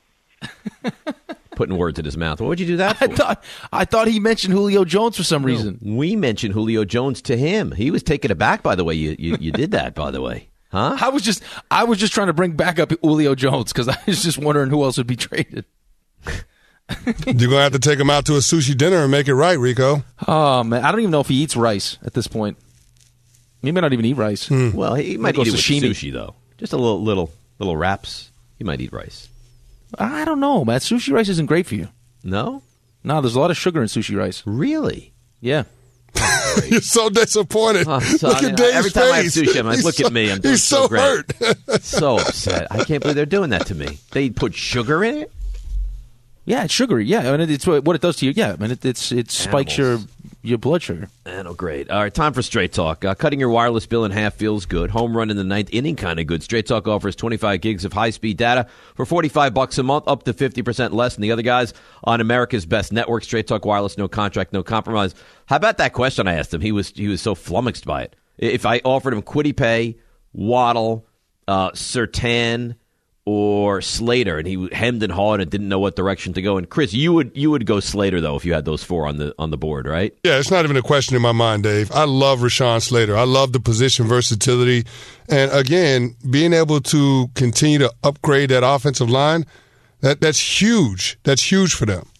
Putting words in his mouth. What would you do that for? I thought, I thought he mentioned Julio Jones for some reason. No, we mentioned Julio Jones to him. He was taken aback by the way you, you, you did that, by the way. Huh? I was just I was just trying to bring back up Julio Jones because I was just wondering who else would be traded. You're going to have to take him out to a sushi dinner and make it right, Rico. Oh, man. I don't even know if he eats rice at this point. He may not even eat rice. Hmm. Well, he might eat it with sushi, though. Just a little little little wraps. He might eat rice. I don't know, man. Sushi rice isn't great for you. No? No, there's a lot of sugar in sushi rice. Really? Yeah. You're so disappointed. Oh, so, look I mean, at Dave's every time face. I have sushi, I'm like, look so, at me. I'm he's so, so great. hurt. So upset. I can't believe they're doing that to me. They put sugar in it? Yeah, it's sugary. Yeah, I mean, it's what it does to you. Yeah, I mean, it, it's it spikes your your blood sugar. I know, great. All right, time for Straight Talk. Uh, cutting your wireless bill in half feels good. Home run in the ninth inning, kind of good. Straight Talk offers twenty-five gigs of high-speed data for forty-five bucks a month, up to fifty percent less than the other guys on America's best network. Straight Talk Wireless, no contract, no compromise. How about that question I asked him? He was he was so flummoxed by it. If I offered him Kwity Paye, Waddle, uh, Surtain, or Slater, and he hemmed and hawed and didn't know what direction to go. And Chris, you would you would go Slater though if you had those four on the on the board, right? Yeah, it's not even a question in my mind, Dave. I love Rashawn Slater. I love the position versatility, and again, being able to continue to upgrade that offensive line. That That's huge. That's huge for them.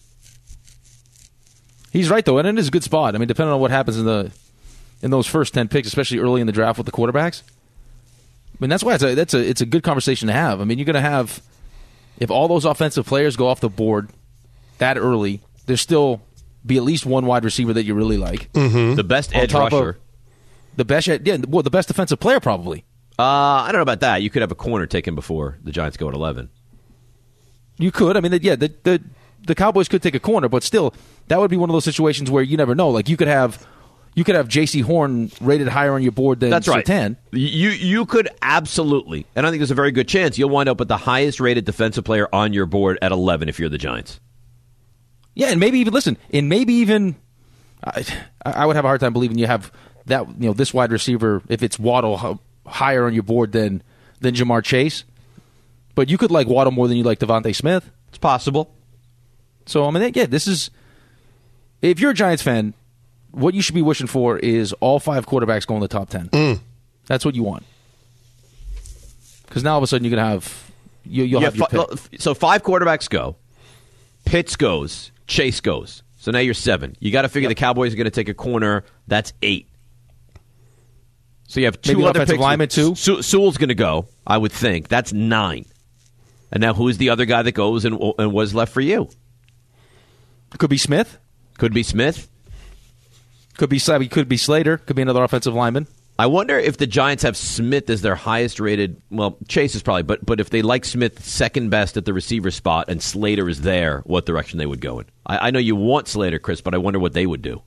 He's right, though, and it is a good spot. I mean, depending on what happens in the in those first ten picks, especially early in the draft with the quarterbacks. I mean, that's why it's a, that's a, it's a good conversation to have. I mean, you're going to have, if all those offensive players go off the board that early, there's still be at least one wide receiver that you really like. Mm-hmm. The best edge rusher. The best, yeah, well, the best defensive player probably. Uh, I don't know about that. You could have a corner taken before the Giants go at eleven. You could. I mean, yeah, the, the the Cowboys could take a corner, but still, that would be one of those situations where you never know. Like you could have, you could have J C Horn rated higher on your board than That's right. Surtain. You you could absolutely, and I think there's a very good chance you'll wind up with the highest rated defensive player on your board at eleven if you're the Giants. Yeah, and maybe even listen, and maybe even I, I would have a hard time believing you have that. You know, this wide receiver, if it's Waddle, higher on your board than than Jamar Chase. But you could like Waddle more than you like Devontae Smith. It's possible. So, I mean, yeah, this is... If you're a Giants fan, what you should be wishing for is all five quarterbacks go in the top ten. Mm. That's what you want. Because now all of a sudden you're going to have... You, you'll yeah, have your fi- pick. So five quarterbacks go. Pitts goes. Chase goes. So now you're seven. You got to figure yep. the Cowboys are going to take a corner. That's eight. So you have two Maybe other offensive picks. lineman, too? Su- Sewell's going to go, I would think. That's nine. And now who's the other guy that goes and, and was left for you? Could be Smith. Could be Smith. Could be Could be Slater. Could be another offensive lineman. I wonder if the Giants have Smith as their highest rated. Well, Chase is probably, but but if they like Smith second best at the receiver spot and Slater is there, what direction they would go in? I, I know you want Slater, Chris, but I wonder what they would do.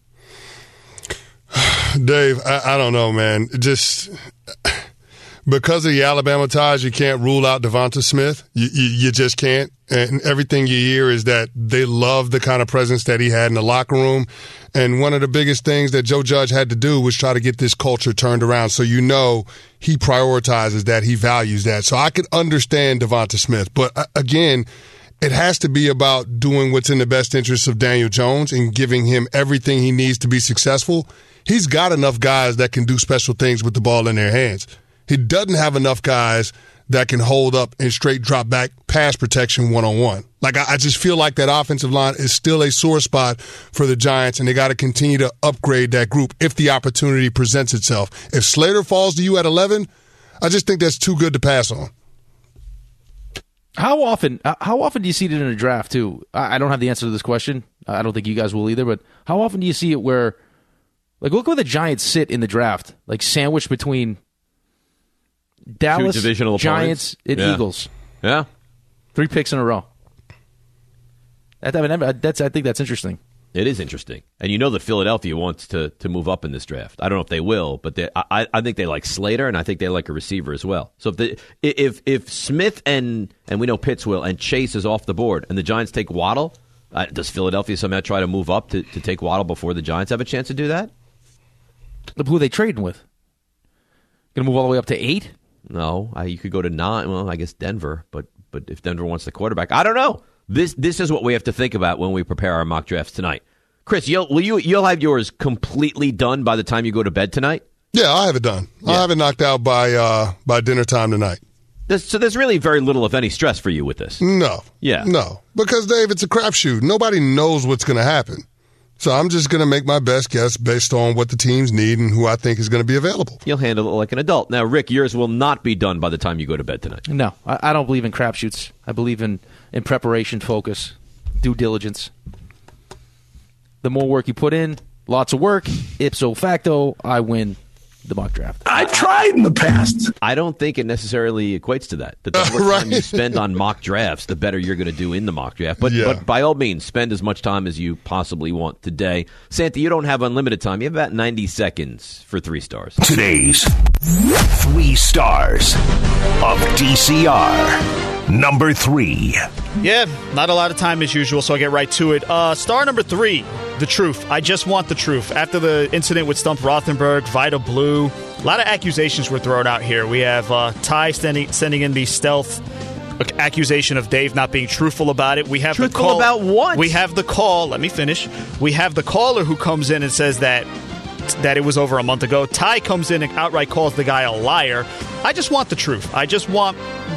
Dave, I, I don't know, man. Just because of the Alabama ties, you can't rule out Devonta Smith. You, you, you just can't. And everything you hear is that they love the kind of presence that he had in the locker room. And one of the biggest things that Joe Judge had to do was try to get this culture turned around. So you know he prioritizes that. He values that. So I could understand Devonta Smith. But uh, again, it has to be about doing what's in the best interest of Daniel Jones and giving him everything he needs to be successful. He's got enough guys that can do special things with the ball in their hands. He doesn't have enough guys that can hold up and straight drop back pass protection one-on-one. Like, I, I just feel like that offensive line is still a sore spot for the Giants, and they got to continue to upgrade that group if the opportunity presents itself. If Slater falls to you at eleven, I just think that's too good to pass on. How often How often do you see it in a draft, too? I don't have the answer to this question. I don't think you guys will either, but how often do you see it where, like, look where the Giants sit in the draft, like sandwiched between Dallas, Two divisional Giants, and yeah. Eagles. Yeah. Three picks in a row. That, I, mean, that's, I think that's interesting. It is interesting. And you know that Philadelphia wants to, to move up in this draft. I don't know if they will, but they, I, I think they like Slater, and I think they like a receiver as well. So if the, if if Smith and, and we know Pitts will, and Chase is off the board, and the Giants take Waddle, uh, does Philadelphia somehow try to move up to, to take Waddle before the Giants have a chance to do that? Who are they trading with? Going to move all the way up to eight? No, I, you could go to nine. Well, I guess Denver, but but if Denver wants the quarterback, I don't know. This this is what we have to think about when we prepare our mock drafts tonight. Chris, you'll will you you'll have yours completely done by the time you go to bed tonight? Yeah, I have it done. Yeah. I have it knocked out by uh, by dinner time tonight. There's, so there's really very little, if any, stress for you with this. No. Yeah. No, because Dave, it's a crapshoot. Nobody knows what's going to happen. So I'm just going to make my best guess based on what the teams need and who I think is going to be available. You'll handle it like an adult. Now, Rick, yours will not be done by the time you go to bed tonight. No, I, I don't believe in crapshoots. I believe in, in preparation, focus, due diligence. The more work you put in, lots of work, ipso facto, I win the mock draft. I've tried in the past. I don't think it necessarily equates to that. The more right. time you spend on mock drafts, the better you're going to do in the mock draft. But, yeah. but by all means, spend as much time as you possibly want today. Santa, you don't have unlimited time. You have about ninety seconds for three stars. Today's three stars of D C R. Number three. Yeah, not a lot of time as usual, so I'll get right to it. Uh, star number three, the truth. I just want the truth. After the incident with Stump Rothenberg, Vida Blue, a lot of accusations were thrown out here. We have uh, Ty sending, sending in the stealth accusation of Dave not being truthful about it. We have truthful the call, about what? We have the call. Let me finish. We have the caller who comes in and says that that it was over a month ago. Ty comes in and outright calls the guy a liar. I just want the truth. I just want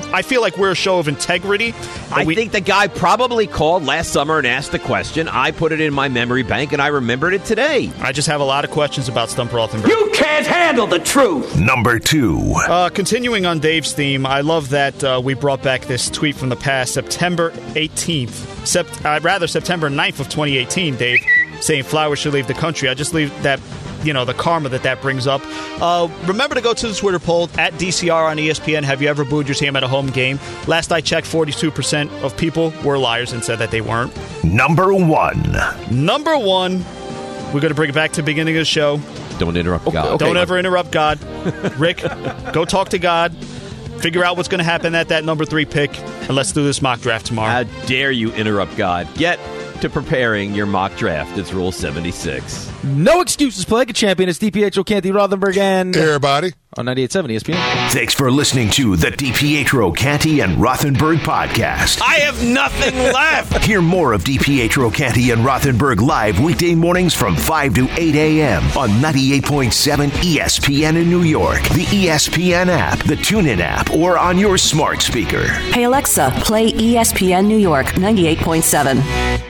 I feel like we're a show of integrity. I we, think the guy probably called last summer and asked the question. I put it in my memory bank, and I remembered it today. I just have a lot of questions about Stump Rothenberg. You can't handle the truth. Number two. Uh, continuing on Dave's theme, I love that uh, we brought back this tweet from the past, September eighteenth. Sept- uh, rather, September ninth of twenty eighteen, Dave, saying Flowers should leave the country. I just leave that, you know, the karma that that brings up. Uh, remember to go to the Twitter poll, at D C R on E S P N. Have you ever booed your team at a home game? Last I checked, forty-two percent of people were liars and said that they weren't. Number one. Number one. We're going to bring it back to the beginning of the show. Don't interrupt God. Okay, Don't ever interrupt God. Rick, go talk to God. Figure out what's going to happen at that number three pick, and let's do this mock draft tomorrow. How dare you interrupt God? Get to preparing your mock draft. It's Rule seventy-six. No excuses, play like a champion. It's D P H O, Canty Rothenberg, and everybody on ninety-eight point seven E S P N. Thanks for listening to the DiPietro, Canty, and Rothenberg podcast. I have nothing left. Hear more of DiPietro, Canty, and Rothenberg live weekday mornings from five to eight a.m. on ninety-eight point seven E S P N in New York, the E S P N app, the TuneIn app, or on your smart speaker. Hey, Alexa, play E S P N New York ninety-eight point seven.